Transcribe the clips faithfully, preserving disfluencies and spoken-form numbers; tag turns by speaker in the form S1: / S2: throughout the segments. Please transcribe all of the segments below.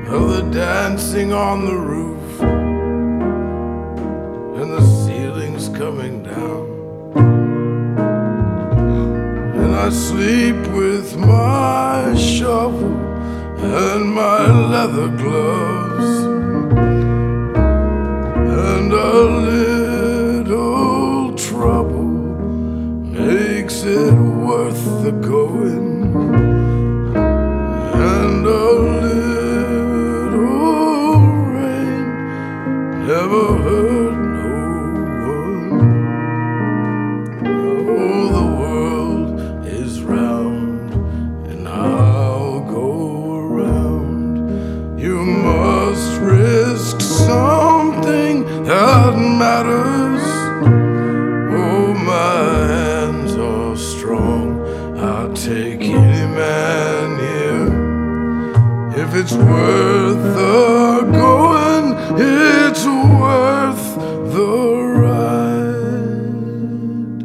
S1: of the dancing on the roof, and the ceiling's coming down, and I sleep with my shovel and my leather gloves, and a little trouble makes it worth the going, and a little rain never hurt no one. Oh, the world is round, and I'll go around. You must risk something that matters. Oh, my hands are strong, I'll take any man here. If it's worth the going, it's worth the ride.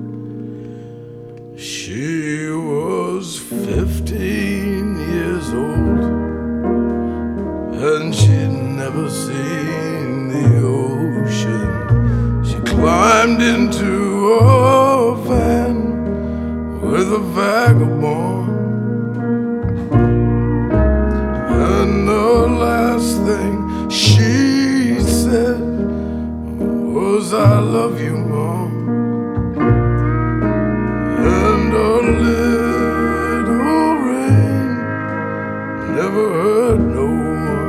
S1: She was fifteen years old, and she'd never seen the ocean. She climbed into a van with a vagabond, and the last thing she said was, "I love you, Mom." And a little rain never hurt no one.